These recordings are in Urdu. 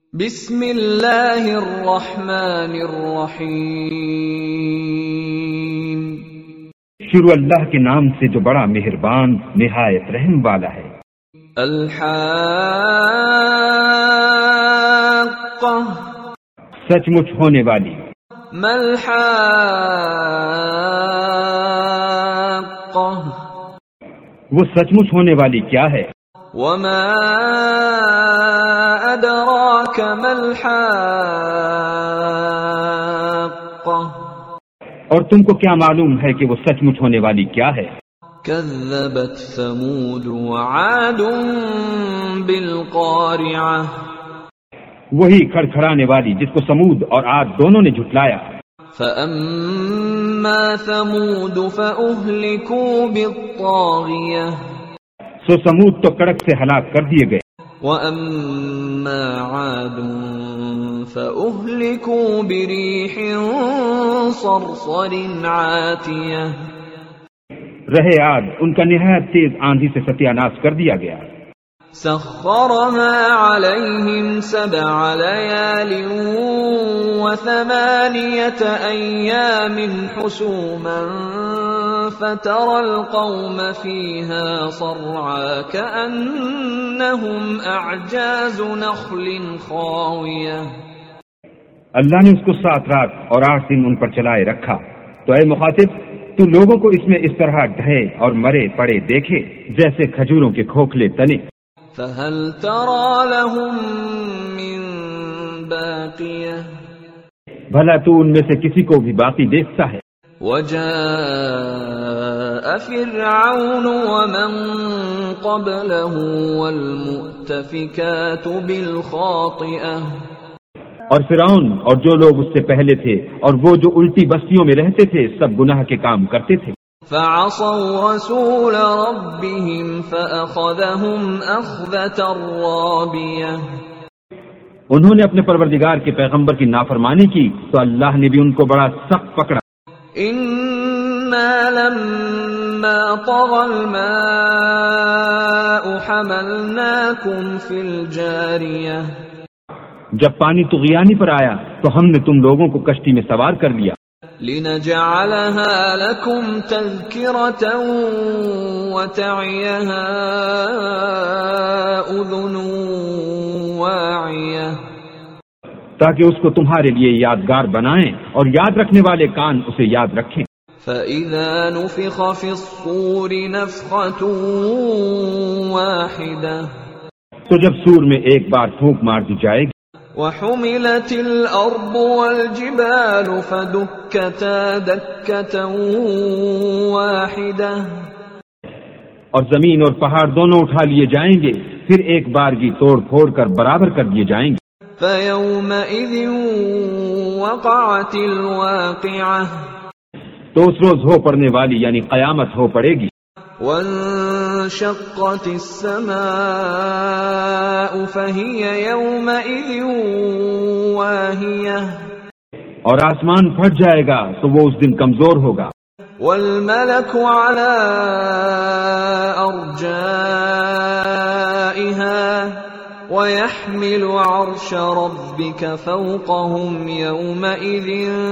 بسم اللہ الرحمن الرحیم۔ شروع اللہ کے نام سے جو بڑا مہربان نہایت رحم والا ہے۔ الحاقہ، سچ مچ ہونے والی۔ ملحاقہ، وہ سچ مچ ہونے والی کیا ہے؟ وما ادراک ما الحاقہ، اور تم کو کیا معلوم ہے کہ وہ سچ مچ ہونے والی کیا ہے؟ کذبت ثمود وعاد بالقارعہ، وہی کھڑکھڑانے والی جس کو سمود اور عاد دونوں نے جھٹلایا۔ فاما ثمود فاہلکوا بالطاغیہ، سو سمود تو کڑک سے ہلاک کر دیے گئے۔ وَأَمَّا عَادٌ فَأُهْلِكُوا بِرِيحٍ صَرْصَرٍ عَاتِيَةٍ، رہے عاد، ان کا نہایت تیز آندھی سے ستیہ ناش کر دیا گیا۔ سَخَّرَهَا عَلَيْهِمْ 7 لَيَالٍ و8 أَيَّامٍ حُسُومًا فَتَرَى الْقَوْمَ فِيهَا صَرْعَىٰ كَأَنَّهُمْ أَعْجَازُ نَخْلٍ خَاوِيَةٍ۔ اللہ نے اس کو 7 رات اور 8 دن ان پر چلائے رکھا، تو اے مخاطب، تو لوگوں کو اس میں اس طرح ڈھے اور مرے پڑے دیکھے جیسے کھجوروں کے کھوکھلے تنے۔ فَهَلْ تَرَىٰ لَهُم مِّن بَاقِيَةٍ، بھلا تو ان میں سے کسی کو بھی باقی دیکھتا ہے؟ وَجَاءَ فِرْعَوْنُ وَمَن قَبْلَهُ وَالْمُؤْتَفِكَاتُ بِالْخَاطِئَةِ، اور فرعون اور جو لوگ اس سے پہلے تھے اور وہ جو الٹی بستیوں میں رہتے تھے سب گناہ کے کام کرتے تھے۔ فَعَصَوْا رَسُولَ رَبِّهِمْ فَأَخَذَهُمْ أَخْذَةً رَّابِيَةً، انہوں نے اپنے پروردگار کے پیغمبر کی نافرمانی کی تو اللہ نے بھی ان کو بڑا سخت پکڑا۔ إِنَّا لَمَّا طَغَى الْمَاءُ حَمَلْنَاكُمْ فِي الْجَارِيَةِ، جب پانی طغیانی پر آیا تو ہم نے تم لوگوں کو کشتی میں سوار کر لیا۔ لِنَجْعَلَهَا لَكُمْ تَذْكِرَةً وَتَعِيَهَا أُذُنٌ وَاعِيَةٌ، تاکہ اس کو تمہارے لیے یادگار بنائیں اور یاد رکھنے والے کان اسے یاد رکھیں۔ فَإِذَا نُفِخَ فِي الصُّورِ نَفْخَةٌ وَاحِدَةٌ، تو جب سور میں ایک بار پھونک مار دی جائے گی۔ وَحُمِلَتِ الْأَرْضُ وَالْجِبَالُ فَدُكَّتَا دَكَّةً وَاحِدَةً، اور زمین اور پہاڑ دونوں اٹھا لیے جائیں گے، پھر ایک بارگی توڑ پھوڑ کر برابر کر دیے جائیں گے۔ فَيَوْمَئِذٍ وَقَعَتِ الْوَاقِعَةُ، تو اس روز ہو پڑنے والی یعنی قیامت ہو پڑے گی۔ وَانشَقَّتِ السَّمَاءُ فَهِيَ يَوْمَئِذٍ وَاهِيَةٌ، اور آسمان پھٹ جائے گا تو وہ اس دن کمزور ہوگا۔ وَالْمَلَكُ عَلَىٰ أَرْجَائِهَا وَيَحْمِلُ عَرْشَ رَبِّكَ فَوْقَهُمْ يَوْمَئِذٍ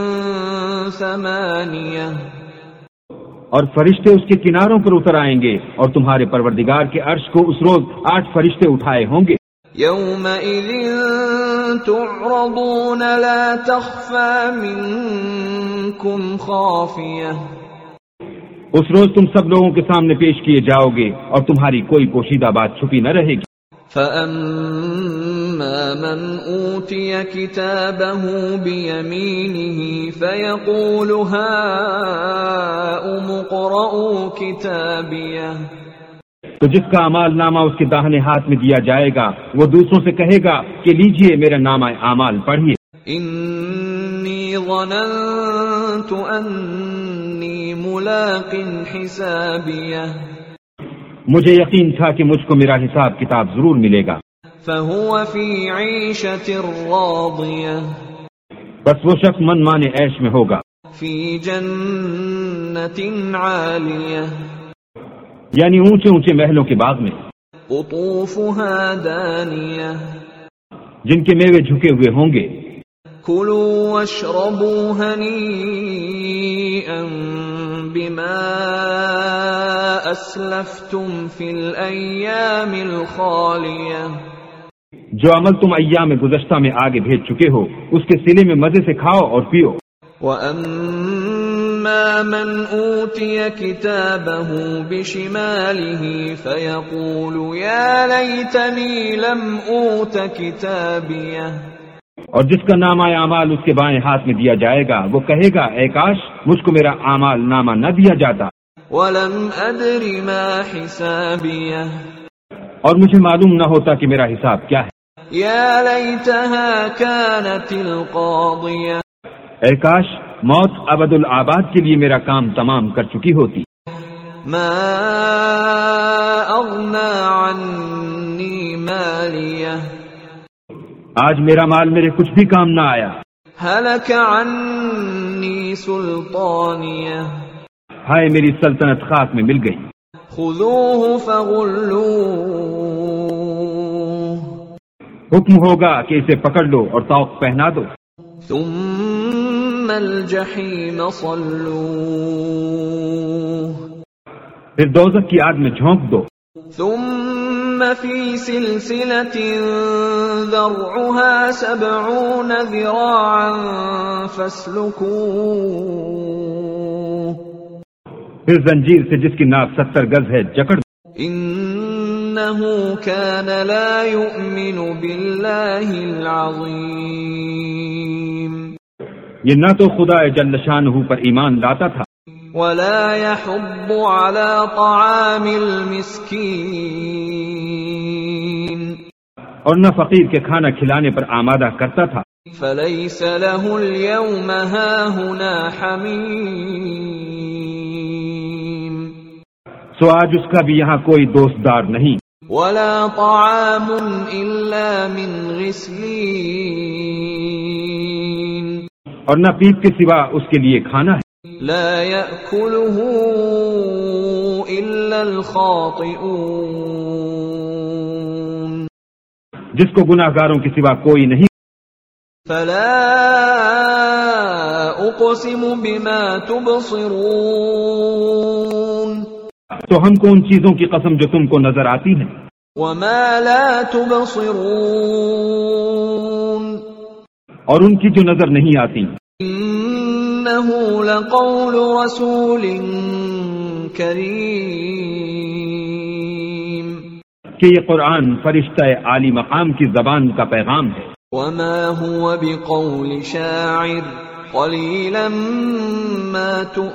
8، اور فرشتے اس کے کناروں پر اتر آئیں گے اور تمہارے پروردگار کے عرش کو اس روز 8 فرشتے اٹھائے ہوں گے۔ يَوْمَئِذٍ تُعْرَضُونَ لَا تَخْفَىٰ مِنكُمْ خَافِيَةٌ، اس روز تم سب لوگوں کے سامنے پیش کیے جاؤ گے اور تمہاری کوئی پوشیدہ بات چھپی نہ رہے گی۔ فَأَمَّا مَنْ أُوتِيَ كِتَابَهُ بِيَمِينِهِ فَيَقُولُ هَاؤُمُ اقْرَءُوا كِتَابِيَهْ، تو جس کا اعمال نامہ اس کے داہنے ہاتھ میں دیا جائے گا وہ دوسروں سے کہے گا کہ لیجئے میرا نامہ اعمال پڑھیے۔ إِنِّي ظَنَنتُ أَنِّي مُلَاقٍ حِسَابِيَهْ، مجھے یقین تھا کہ مجھ کو میرا حساب کتاب ضرور ملے گا۔ فَهُوَ فِي عِيشَةٍ رَاضِيَةٍ، بس وہ شخص من مانے عیش میں ہوگا۔ فِي جَنَّةٍ عَالِيَةٍ، یعنی اونچے اونچے محلوں کے باغ میں۔ قطوفها دانیہ، جن کے میوے جھکے ہوئے ہوں گے. كلوا واشربوا هنيئا بما أسلفتم في الأيام الخالية. جو عمل تم ایام گزشتہ میں آگے بھیج چکے ہو اس کے صلے میں مزے سے کھاؤ اور پیو. وَأَمَّا مَنْ أُوتِيَ كِتَابَهُ بِشِمَالِهِ فَيَقُولُ يَا لَيْتَنِي لَمْ أُوتَ كِتَابِيَهْ. اور جس کا نامہ اعمال اس کے بائیں ہاتھ میں دیا جائے گا وہ کہے گا اے کاش مجھ کو میرا اعمال نامہ نہ دیا جاتا. وَلَمْ أَدْرِ مَا حِسَابِيَهْ. اور مجھے معلوم نہ ہوتا کہ میرا حساب کیا ہے. يَا لَيْتَهَا كَانَتِ الْقَاضِيَةَ. اے کاش موت ابد الآباد کے لیے میرا کام تمام کر چکی ہوتی. مَا أَغْنَى عَنِّي مَالِيَهْ. آج میرا مال میرے کچھ بھی کام نہ آیا. هَلَكَ عَنِّي سُلْطَانِيَهْ. ہائے میری سلطنت خاک میں مل گئی. خُذُوهُ فَغُلُّوهُ. حکم ہوگا کہ اسے پکڑ لو اور طوق پہنا دو. ثُمَّ الْجَحِيمَ صَلُّوهُ. پھر دوزخ کی آگ میں جھونک دو. ثُمَّ فِي سِلْسِلَةٍ ذَرْعُهَا 70 ذِرَاعًا فَاسْلُكُوهُ. پھر زنجیر سے جس کی ناک 70 گز ہے جکڑ دو. إِنَّهُ كَانَ لَا يُؤْمِنُ بِاللَّهِ الْعَظِيمِ. یہ نہ تو خدا جل شانہ پر ایمان لاتا تھا وَلَا يَحُضُّ عَلَى طَعَامِ الْمِسْكِينِ. اور نہ فقیر کے کھانا کھلانے پر آمادہ کرتا تھا. فَلَيْسَ لَهُ الْيَوْمَ هَاهُنَا حَمِيمٌ. سو آج اس کا بھی یہاں کوئی دوستدار نہیں. وَلَا طَعَامٌ إِلَّا مِنْ غِسْلِينٍ. اور نہ پیپ کے سوا اس کے لیے کھانا ہے. لا يأكله إلا الخاطئون. جس کو گناہگاروں کے سوا کوئی نہیں. فلا أقسم بما تبصرون. تو ہم کو ان چیزوں کی قسم جو تم کو نظر آتی ہیں. وما لا تبصرون. اور ان کی جو نظر نہیں آتی. إنه لقول رسول کریم. کہ یہ قرآن فرشتہ عالی مقام کی زبان کا پیغام ہے. وما هو بقول شاعر قليلا ما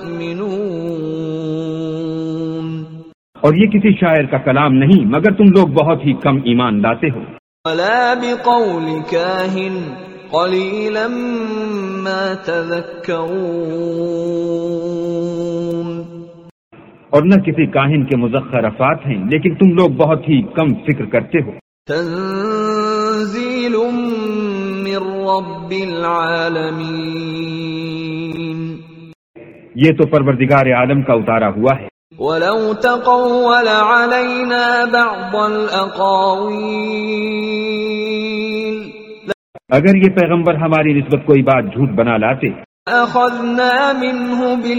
تؤمنون. اور یہ کسی شاعر کا کلام نہیں مگر تم لوگ بہت ہی کم ایمان لاتے ہو. ولا بقول كاهن قليلا ما تذكرون. اور نہ کسی کاہن کے مزخرف افات ہیں لیکن تم لوگ بہت ہی کم فکر کرتے ہو. تنزيل من رب العالمين. یہ تو پروردگار عالم کا اتارا ہوا ہے. ولو تقول علينا بعض الأقاويل. اگر یہ پیغمبر ہماری نسبت کوئی بات جھوٹ بنا لاتے أخذنا منه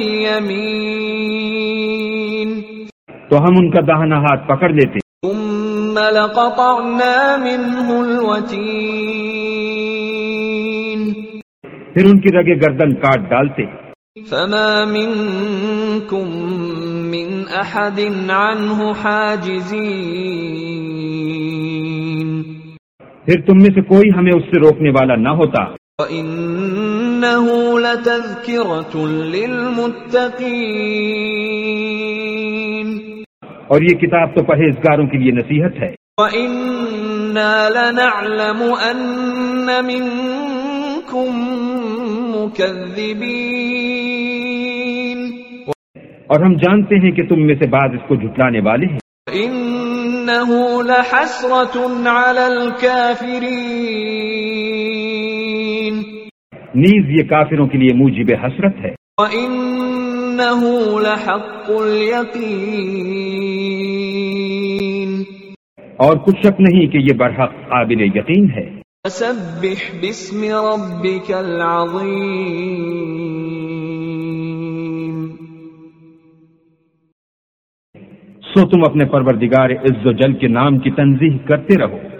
باليمين. تو ہم ان کا داہنا ہاتھ پکڑ لیتے. ثم لقطعنا منه الوتين. پھر ان کی رگے گردن کاٹ ڈالتے. فما منكم من أحد عنه حاجزين. پھر تم میں سے کوئی ہمیں اس سے روکنے والا نہ ہوتا. وَإِنَّهُ لَتَذْكِرَةٌ لِّلْمُتَّقِينَ. اور یہ کتاب تو پرہیزگاروں کے لیے نصیحت ہے. وَإِنَّا لَنَعْلَمُ أَنَّ مِنكُم مُّكَذِّبِينَ. اور ہم جانتے ہیں کہ تم میں سے بعض اس کو جھٹلانے والے ہیں. إِنَّهُ لَحَسْرَةٌ عَلَى الْكَافِرِينَ. نیز یہ کافروں کے لیے موجب حسرت ہے. وَإِنَّهُ لَحَقُّ الْيَقِينِ. اور کچھ شک نہیں کہ یہ برحق قابل یقین ہے. فسبح باسم ربك العظیم. سو تم اپنے پروردگار عز و جل کے نام کی تنزیح کرتے رہو